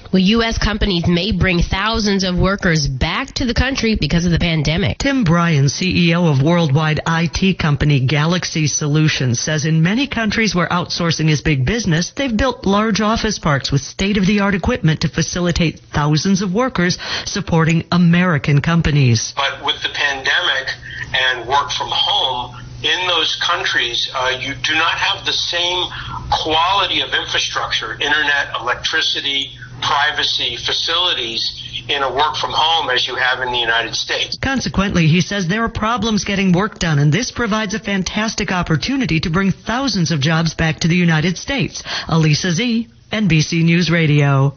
Well, U.S. companies may bring thousands of workers back to the country because of the pandemic. Tim Bryan, CEO of worldwide IT company Galaxy Solutions, says in many countries where outsourcing is big business, they've built large office parks with state-of-the-art equipment to facilitate thousands of workers supporting American companies. But with the pandemic and work from home, in those countries, you do not have the same quality of infrastructure, internet, electricity, privacy, facilities in a work from home as you have in the United States. Consequently, he says there are problems getting work done, and this provides a fantastic opportunity to bring thousands of jobs back to the United States. Elisa Z, NBC News Radio.